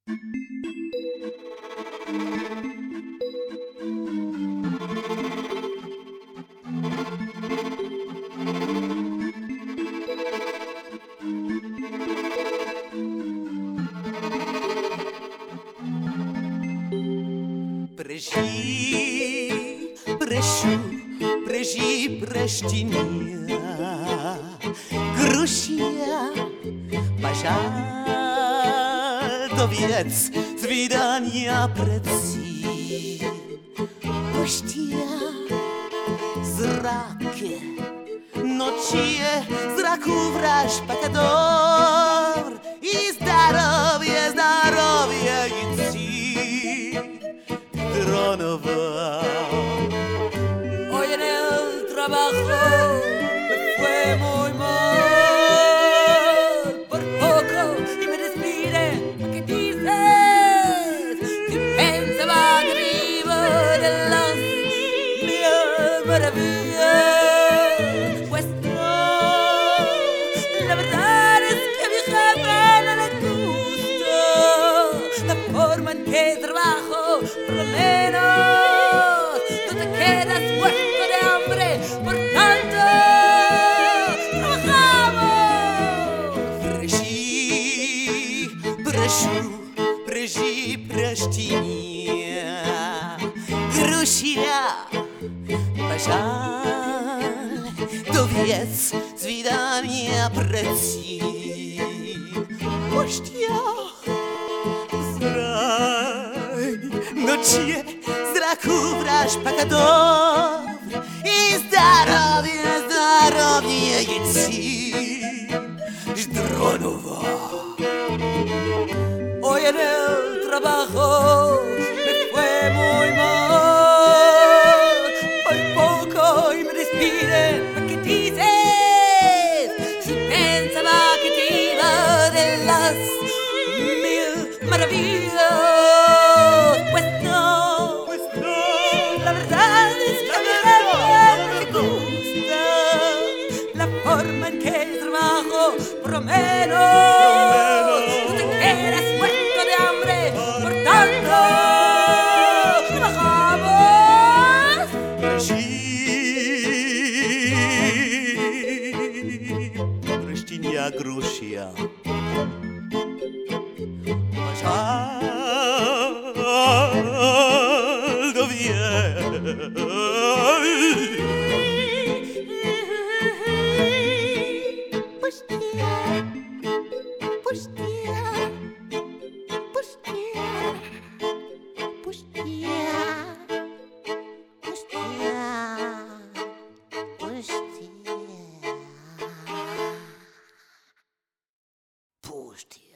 Preștinia, Grusia, Pažal do viec zvidania preci. Puštia, zrake, nočije, zraku vraž pakador i zdarovje, zdarovje i ci Dronova. Trabajo me fue muy mal, por poco y me despide. ¿Qué dices? Que pensaba arriba de las mil maravillas. Pues no, la verdad es que a mi jefe no le gusta la forma en que trabajo, por lo menos no te quedas muerto. Por tanto, trabajamos. Preštinia, Grusia, Pažal do viec zvidania preci. Puštia, zraj, nočije, zraku vraž pakador i zdarovje, zdarovje i ci Dronova. Hoy en el trabajo me fue muy mal, por poco y me despiden. ¿Qué dices? Si pensaba que te iba de las mil maravillas, pues no, la verdad es que a mi jefe no le gusta la forma en que trabajo, por lo menos no te quedas muerto de hambre, por tanto trabajamos. Preštinia, Grusia, Pažal do viec. Пусти.